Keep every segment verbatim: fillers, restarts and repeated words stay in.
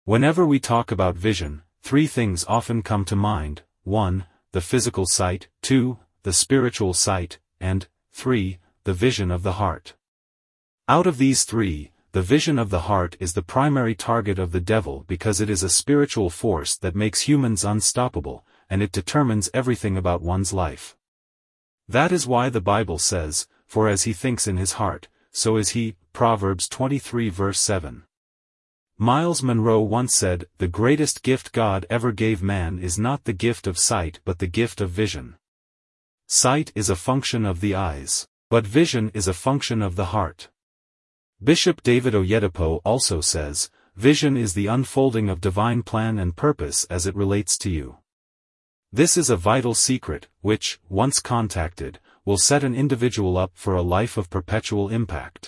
Whenever we talk about vision, three things often come to mind: one. The physical sight, two. The spiritual sight, and three. The vision of the heart. Out of these three, the vision of the heart is the primary target of the devil because it is a spiritual force that makes humans unstoppable, and it determines everything about one's life. That is why the Bible says, "For as he thinks in his heart, so is he," Proverbs twenty-three verse seven. Miles Monroe once said, "The greatest gift God ever gave man is not the gift of sight but the gift of vision." Sight is a function of the eyes, but vision is a function of the heart. Bishop David Oyedepo also says, "Vision is the unfolding of divine plan and purpose as it relates to you." This is a vital secret, which, once contacted, will set an individual up for a life of perpetual impact.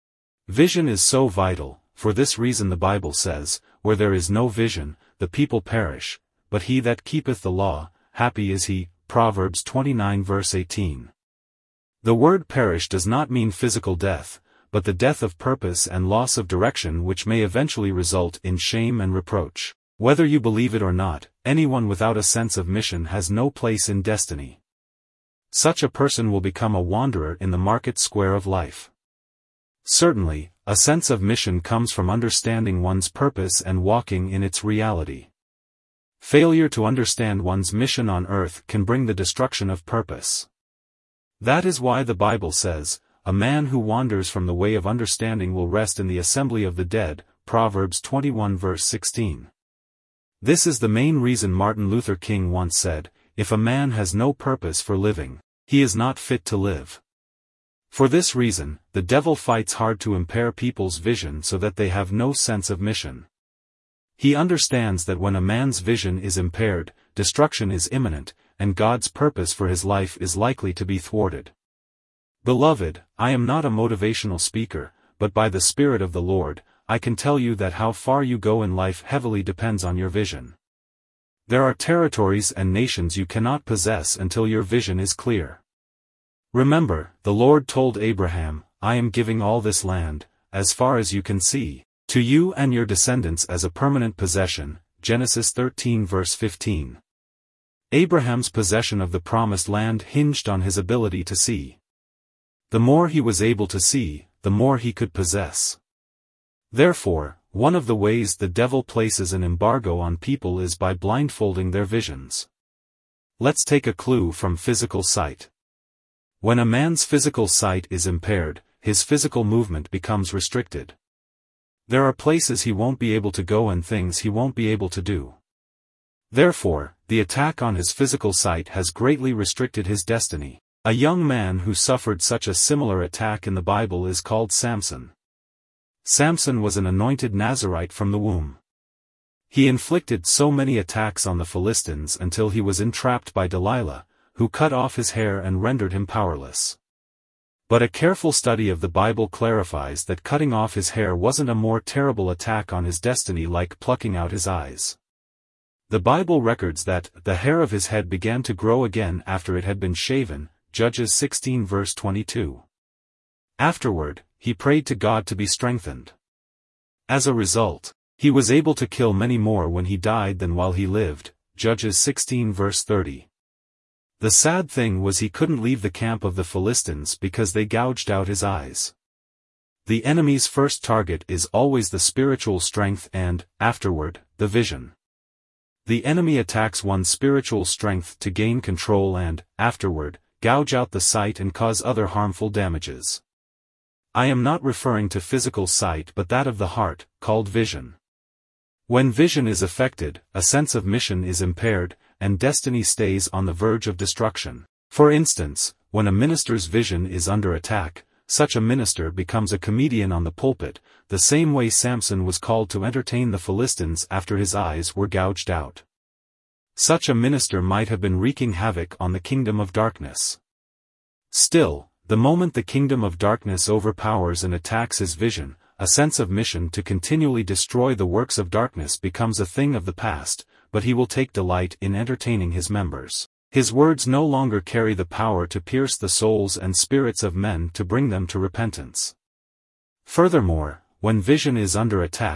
Vision is so vital. For this reason the Bible says, "Where there is no vision, the people perish, but he that keepeth the law, happy is he," Proverbs twenty-nine verse eighteen. The word perish does not mean physical death, but the death of purpose and loss of direction which may eventually result in shame and reproach. Whether you believe it or not, anyone without a sense of mission has no place in destiny. Such a person will become a wanderer in the market square of life. Certainly, a sense of mission comes from understanding one's purpose and walking in its reality. Failure to understand one's mission on earth can bring the destruction of purpose. That is why the Bible says, "A man who wanders from the way of understanding will rest in the assembly of the dead," Proverbs twenty-one verse sixteen. This is the main reason Martin Luther King once said, "If a man has no purpose for living, he is not fit to live." For this reason, the devil fights hard to impair people's vision so that they have no sense of mission. He understands that when a man's vision is impaired, destruction is imminent, and God's purpose for his life is likely to be thwarted. Beloved, I am not a motivational speaker, but by the Spirit of the Lord, I can tell you that how far you go in life heavily depends on your vision. There are territories and nations you cannot possess until your vision is clear. Remember, the Lord told Abraham, "I am giving all this land, as far as you can see, to you and your descendants as a permanent possession," Genesis thirteen verse fifteen. Abraham's possession of the promised land hinged on his ability to see. The more he was able to see, the more he could possess. Therefore, one of the ways the devil places an embargo on people is by blindfolding their visions. Let's take a clue from physical sight. When a man's physical sight is impaired, his physical movement becomes restricted. There are places he won't be able to go and things he won't be able to do. Therefore, the attack on his physical sight has greatly restricted his destiny. A young man who suffered such a similar attack in the Bible is called Samson. Samson was an anointed Nazirite from the womb. He inflicted so many attacks on the Philistines until he was entrapped by Delilah, who cut off his hair and rendered him powerless. But a careful study of the Bible clarifies that cutting off his hair wasn't a more terrible attack on his destiny like plucking out his eyes. The Bible records that the hair of his head began to grow again after it had been shaven, Judges sixteen verse twenty-two. Afterward, he prayed to God to be strengthened. As a result, he was able to kill many more when he died than while he lived, Judges sixteen verse thirty. The sad thing was he couldn't leave the camp of the Philistines because they gouged out his eyes. The enemy's first target is always the spiritual strength and, afterward, the vision. The enemy attacks one's spiritual strength to gain control and, afterward, gouge out the sight and cause other harmful damages. I am not referring to physical sight but that of the heart, called vision. When vision is affected, a sense of mission is impaired, and destiny stays on the verge of destruction. For instance, when a minister's vision is under attack, such a minister becomes a comedian on the pulpit, the same way Samson was called to entertain the Philistines after his eyes were gouged out. Such a minister might have been wreaking havoc on the kingdom of darkness. Still, the moment the kingdom of darkness overpowers and attacks his vision, a sense of mission to continually destroy the works of darkness becomes a thing of the past, but he will take delight in entertaining his members. His words no longer carry the power to pierce the souls and spirits of men to bring them to repentance. Furthermore, when vision is under attack,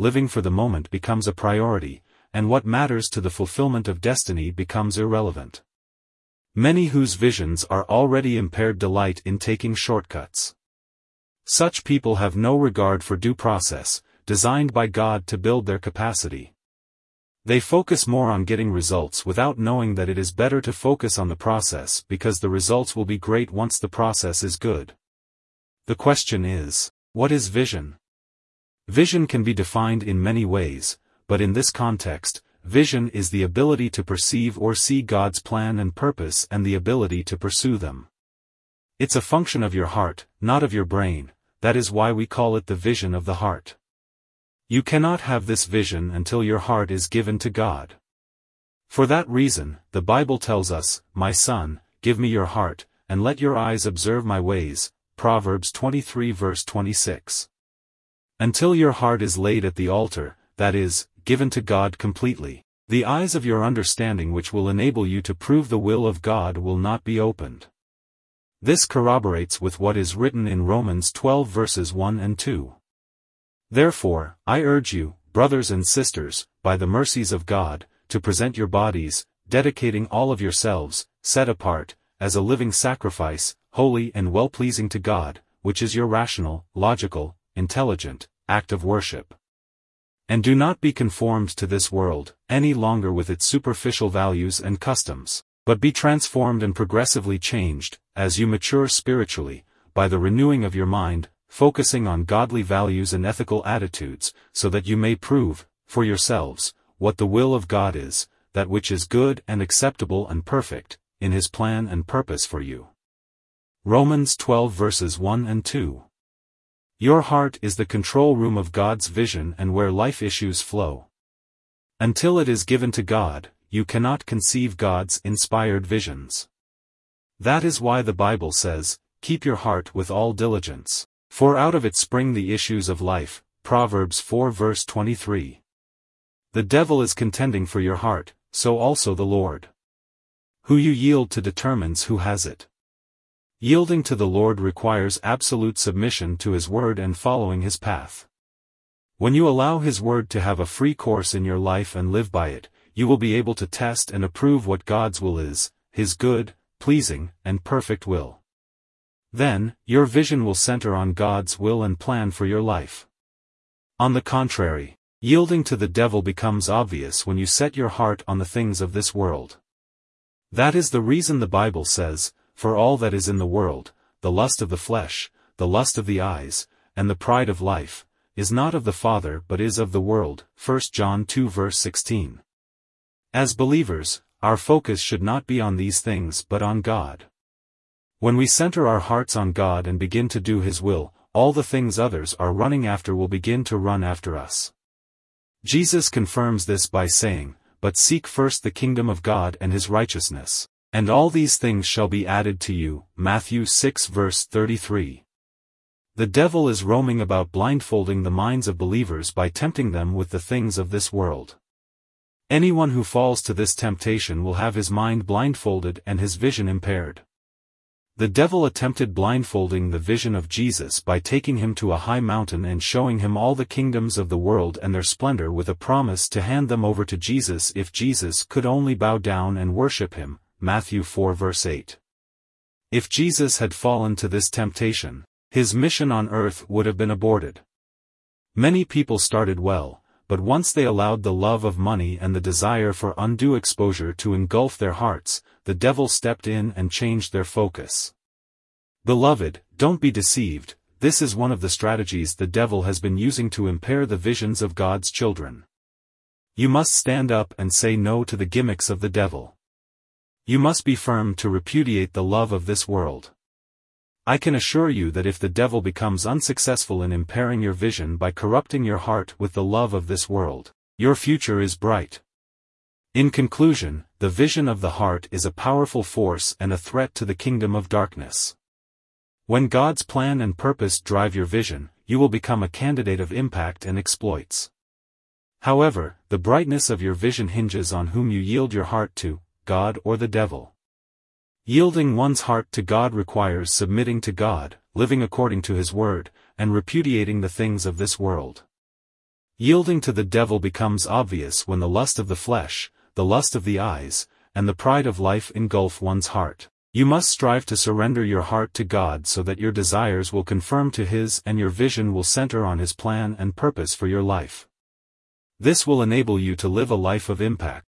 living for the moment becomes a priority, and what matters to the fulfillment of destiny becomes irrelevant. Many whose visions are already impaired delight in taking shortcuts. Such people have no regard for due process, designed by God to build their capacity. They focus more on getting results without knowing that it is better to focus on the process because the results will be great once the process is good. The question is, what is vision? Vision can be defined in many ways, but in this context, vision is the ability to perceive or see God's plan and purpose and the ability to pursue them. It's a function of your heart, not of your brain. That is why we call it the vision of the heart. You cannot have this vision until your heart is given to God. For that reason, the Bible tells us, "My son, give me your heart, and let your eyes observe my ways," Proverbs twenty-three verse twenty-six. Until your heart is laid at the altar, that is, given to God completely, the eyes of your understanding which will enable you to prove the will of God will not be opened. This corroborates with what is written in Romans twelve verses one and two. Therefore, I urge you, brothers and sisters, by the mercies of God, to present your bodies, dedicating all of yourselves, set apart, as a living sacrifice, holy and well-pleasing to God, which is your rational, logical, intelligent, act of worship. And do not be conformed to this world, any longer with its superficial values and customs, but be transformed and progressively changed, as you mature spiritually, by the renewing of your mind, focusing on godly values and ethical attitudes, so that you may prove, for yourselves, what the will of God is, that which is good and acceptable and perfect, in His plan and purpose for you. Romans twelve verses one and two. Your heart is the control room of God's vision and where life issues flow. Until it is given to God, you cannot conceive God's inspired visions. That is why the Bible says, "Keep your heart with all diligence, for out of it spring the issues of life," Proverbs four verse twenty-three. The devil is contending for your heart, so also the Lord. Who you yield to determines who has it. Yielding to the Lord requires absolute submission to His word and following His path. When you allow His word to have a free course in your life and live by it, you will be able to test and approve what God's will is, His good, pleasing, and perfect will. Then, your vision will center on God's will and plan for your life. On the contrary, yielding to the devil becomes obvious when you set your heart on the things of this world. That is the reason the Bible says, "For all that is in the world, the lust of the flesh, the lust of the eyes, and the pride of life, is not of the Father but is of the world," First John two verse sixteen. As believers, our focus should not be on these things but on God. When we center our hearts on God and begin to do His will, all the things others are running after will begin to run after us. Jesus confirms this by saying, "But seek first the kingdom of God and His righteousness, and all these things shall be added to you," Matthew six verse thirty-three. The devil is roaming about blindfolding the minds of believers by tempting them with the things of this world. Anyone who falls to this temptation will have his mind blindfolded and his vision impaired. The devil attempted blindfolding the vision of Jesus by taking him to a high mountain and showing him all the kingdoms of the world and their splendor with a promise to hand them over to Jesus if Jesus could only bow down and worship Him, Matthew four verse eight. If Jesus had fallen to this temptation, His mission on earth would have been aborted. Many people started well, but once they allowed the love of money and the desire for undue exposure to engulf their hearts, the devil stepped in and changed their focus. Beloved, don't be deceived, this is one of the strategies the devil has been using to impair the visions of God's children. You must stand up and say no to the gimmicks of the devil. You must be firm to repudiate the love of this world. I can assure you that if the devil becomes unsuccessful in impairing your vision by corrupting your heart with the love of this world, your future is bright. In conclusion, the vision of the heart is a powerful force and a threat to the kingdom of darkness. When God's plan and purpose drive your vision, you will become a candidate of impact and exploits. However, the brightness of your vision hinges on whom you yield your heart to, God or the devil. Yielding one's heart to God requires submitting to God, living according to His word, and repudiating the things of this world. Yielding to the devil becomes obvious when the lust of the flesh, the lust of the eyes, and the pride of life engulf one's heart. You must strive to surrender your heart to God so that your desires will conform to His and your vision will center on His plan and purpose for your life. This will enable you to live a life of impact.